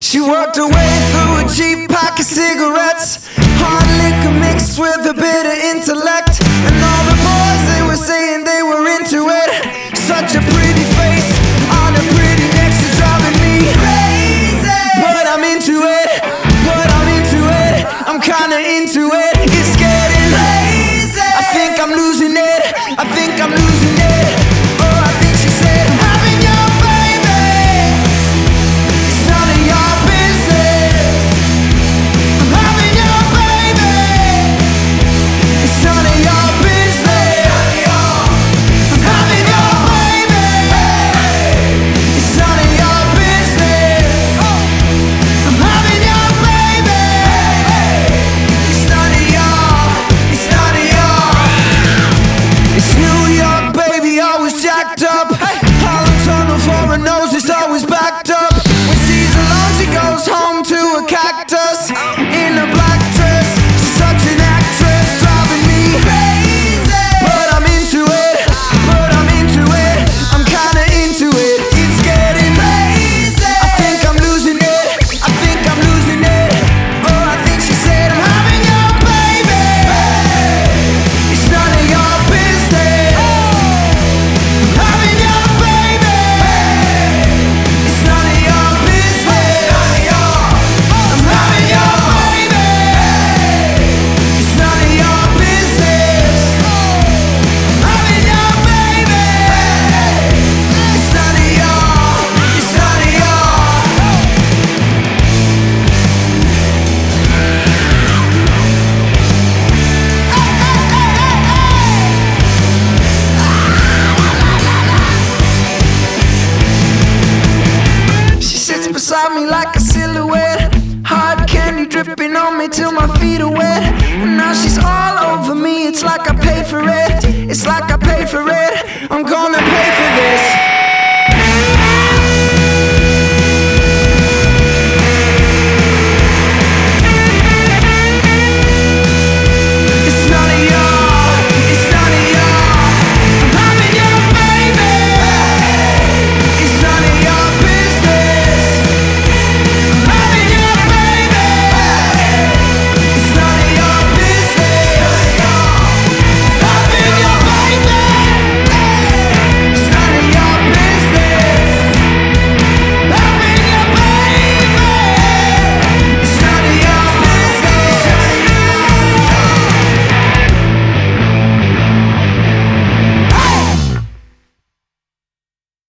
She worked her way through a cheap pack of cigarettes, hard liquor mixed with a bit of intellect. And all the boys, they were saying they were into it. Such a pretty face on a pretty neck, she's driving me crazy. But I'm into it, I'm kinda into it. It's getting crazy. I think I'm losing it, I think I'm losing it. Oh, I think she said, I'm having your baby, it's none of your business. I'm having your baby, it's none of your business. I'm having your baby, it's none of your business. I'm having your baby, it's none of your. It's New York, baby, always jacked up. Hollow tunnel for her nose, it's always backed up. When she's alone, she goes home to a cactus in a black dress. She's such an actress, driving me crazy. But I'm into it, I'm kinda into it. It's getting crazy. I think I'm losing it, I think I'm losing it. Oh, I think she said, I'm having your baby, it's none of your business. I'm having your baby, it's none of your business. I'm having your baby, it's none of your business. I'm having your baby, it's none of your. She sits beside me like a silhouette, hard candy dripping on me till my feet are wet. And now she's all over me, it's like I paid for it, it's like I paid for it. I'm gonna pay for this.